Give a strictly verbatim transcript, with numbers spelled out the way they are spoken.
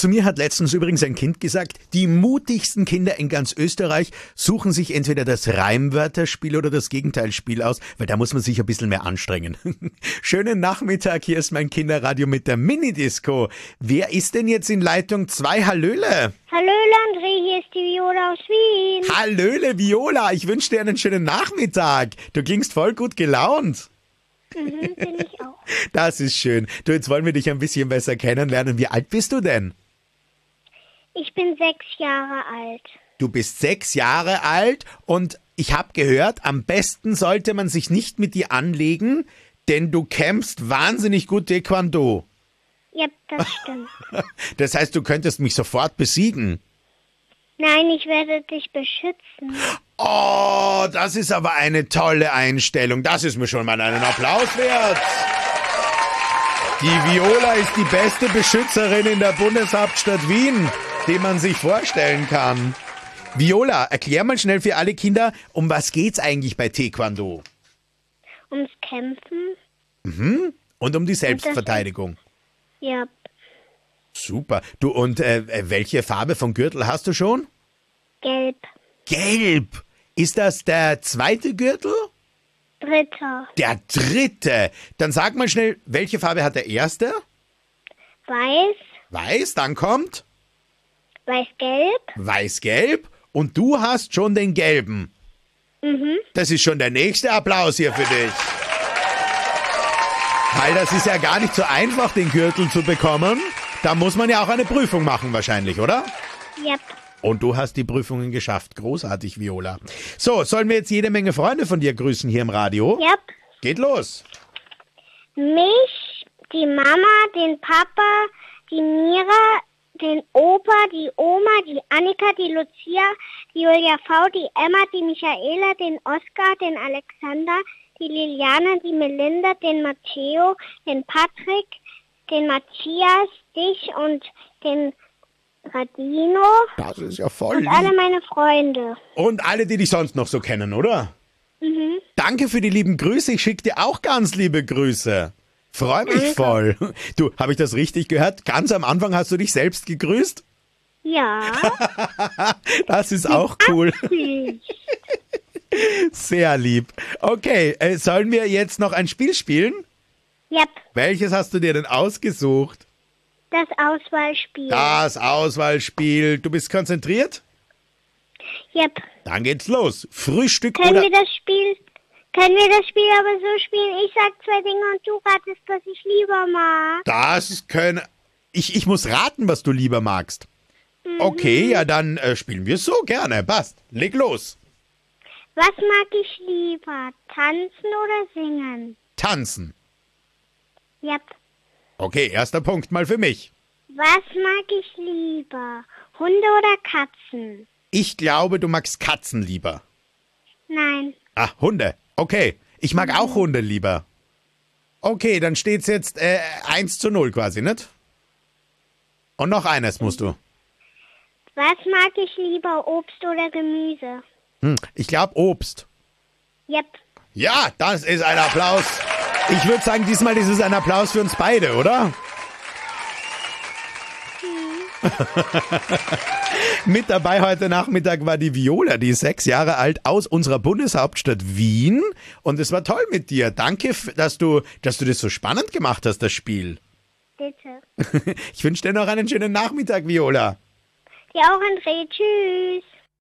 Zu mir hat letztens übrigens ein Kind gesagt, die mutigsten Kinder in ganz Österreich suchen sich entweder das Reimwörterspiel oder das Gegenteilspiel aus, weil da muss man sich ein bisschen mehr anstrengen. Schönen Nachmittag, hier ist mein Kinderradio mit der Minidisco. Wer ist denn jetzt in Leitung zwei? Hallöle. Hallöle André, hier ist die Viola aus Wien. Hallöle Viola, ich wünsche dir einen schönen Nachmittag. Du klingst voll gut gelaunt. Mhm, bin ich auch. Das ist schön. Du, jetzt wollen wir dich ein bisschen besser kennenlernen. Wie alt bist du denn? Ich bin sechs Jahre alt. Du bist sechs Jahre alt und ich habe gehört, am besten sollte man sich nicht mit dir anlegen, denn du kämpfst wahnsinnig gut Taekwondo. Ja, das stimmt. Das heißt, du könntest mich sofort besiegen. Nein, ich werde dich beschützen. Oh, das ist aber eine tolle Einstellung. Das ist mir schon mal einen Applaus wert. Die Viola ist die beste Beschützerin in der Bundeshauptstadt Wien, die man sich vorstellen kann. Viola, erklär mal schnell für alle Kinder, um was geht's eigentlich bei Taekwondo? Ums Kämpfen? Mhm. Und um die Selbstverteidigung. Ja. Super. Du, und äh, welche Farbe von Gürtel hast du schon? Gelb. Gelb. Ist das der zweite Gürtel? Dritter. Der dritte. Dann sag mal schnell, welche Farbe hat der erste? Weiß. Weiß, dann kommt? Weiß-Gelb. Weiß-Gelb. Und du hast schon den gelben. Mhm. Das ist schon der nächste Applaus hier für dich. Weil das ist ja gar nicht so einfach, den Gürtel zu bekommen. Da muss man ja auch eine Prüfung machen wahrscheinlich, oder? Yep. Und du hast die Prüfungen geschafft. Großartig, Viola. So, sollen wir jetzt jede Menge Freunde von dir grüßen hier im Radio? Yep. Geht los. Mich, die Mama, den Papa, die Mira, den Opa, die Oma, die Annika, die Lucia, die Julia V., die Emma, die Michaela, den Oskar, den Alexander, die Liliana, die Melinda, den Matteo, den Patrick, den Matthias, dich und den Radino. Das ist ja voll Und lieb. alle meine Freunde. Und alle, die dich sonst noch so kennen, oder? Mhm. Danke für die lieben Grüße. Ich schicke dir auch ganz liebe Grüße. Freue mich Danke. voll. Du, habe ich das richtig gehört? Ganz am Anfang hast du dich selbst gegrüßt? Ja. Das ist auch cool. Absicht. Sehr lieb. Okay, äh, sollen wir jetzt noch ein Spiel spielen? Yep. Welches hast du dir denn ausgesucht? Das Auswahlspiel. Das Auswahlspiel. Du bist konzentriert? Yep. Dann geht's los. Frühstück Können oder... wir das Spiel, können wir das Spiel aber so spielen? Ich sag zwei Dinge und du ratest, was ich lieber mag. Das können... Ich, ich muss raten, was du lieber magst. Mhm. Okay, ja dann äh, spielen wir es so gerne. Passt. Leg los. Was mag ich lieber? Tanzen oder singen? Tanzen. Yep. Okay, erster Punkt mal für mich. Was mag ich lieber? Hunde oder Katzen? Ich glaube, du magst Katzen lieber. Nein. Ah, Hunde. Okay, ich mag auch Hunde lieber. Okay, dann steht's jetzt äh, eins zu null quasi, nicht? Und noch eines musst du. Was mag ich lieber? Obst oder Gemüse? Hm, ich glaube Obst. Yep. Ja, das ist ein Applaus. Ich würde sagen, diesmal ist es ein Applaus für uns beide, oder? Mit dabei heute Nachmittag war die Viola, die ist sechs Jahre alt, aus unserer Bundeshauptstadt Wien. Und es war toll mit dir. Danke, dass du, dass du das so spannend gemacht hast, das Spiel. Bitte. Ich wünsche dir noch einen schönen Nachmittag, Viola. Dir auch, André. Tschüss.